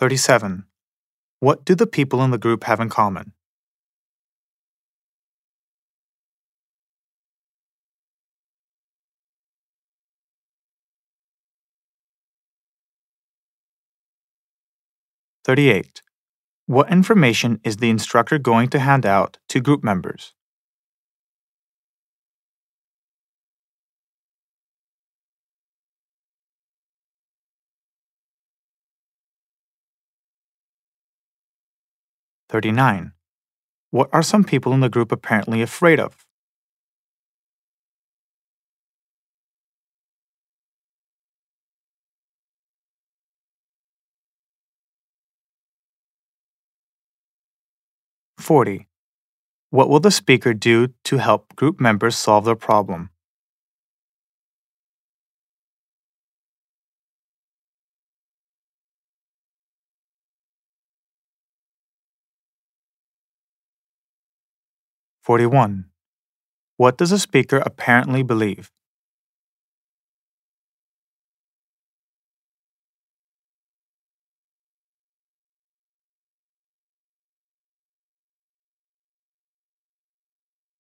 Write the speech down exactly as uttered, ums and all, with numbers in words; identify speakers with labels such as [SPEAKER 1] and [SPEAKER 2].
[SPEAKER 1] thirty-seven. What do the people in the group have in common? thirty-eight. What information is the instructor going to hand out to group members? thirty-nine. What are some people in the group apparently afraid of? forty. What will the speaker do to help group members solve their problem? forty-one. What does the speaker apparently believe?